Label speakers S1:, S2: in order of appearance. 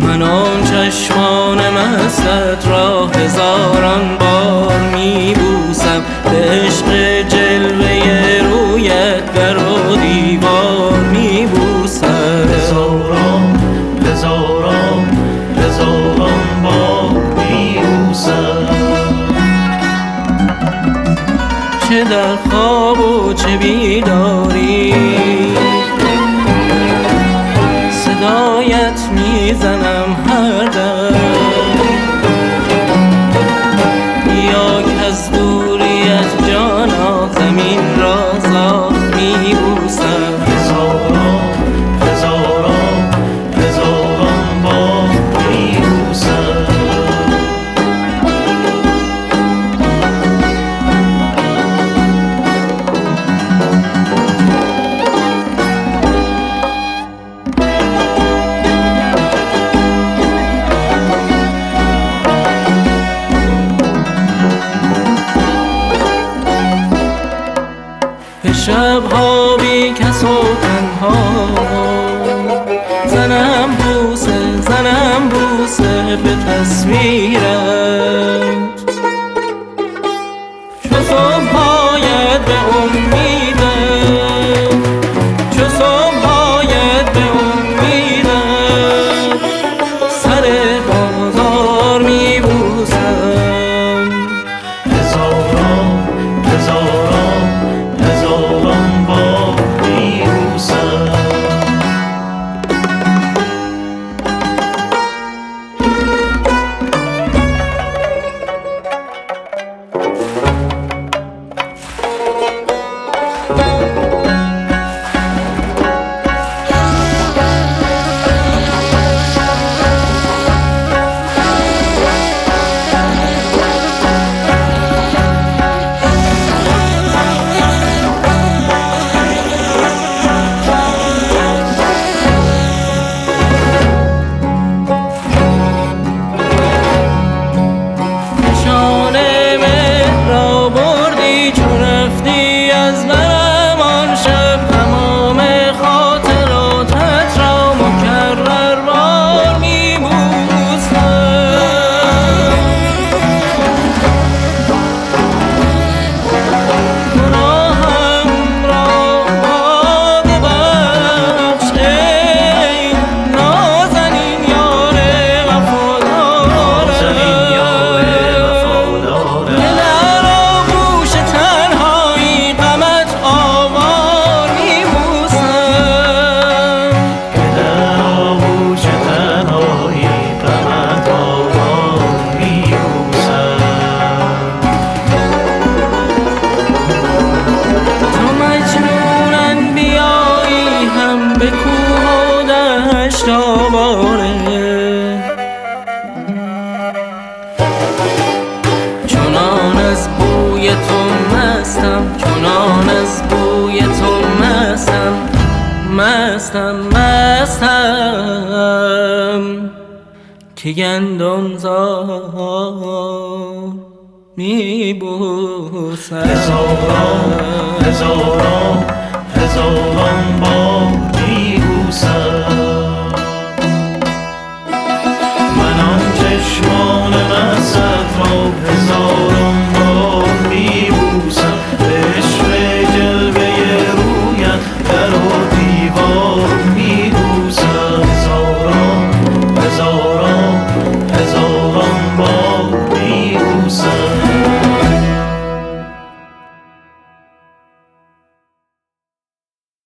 S1: من آن چشمان مستت را هزاران بار میبوسم، به عشق جلوه رویت در و دیوار میبوسم.
S2: هزاران بار میبوسم.
S1: چه در خواب و چه بیداری صدایت میزنم هر دم، یا که از دوریت جانا زمین را زار میبوسم.
S2: هزاران بار میبوسم.
S1: به شب‌ها بی کس و تنها زنم بوسه به تصویرت، چو صبح‌هایت به امیدت، چو صبح‌هایت به امیدت سر بازار میبوسم.
S2: هزاران بار میبوسم.
S1: چنان از بوی تو مستم، چنان از بوی تو مستم که گندم زار میبوسم.
S2: هزاران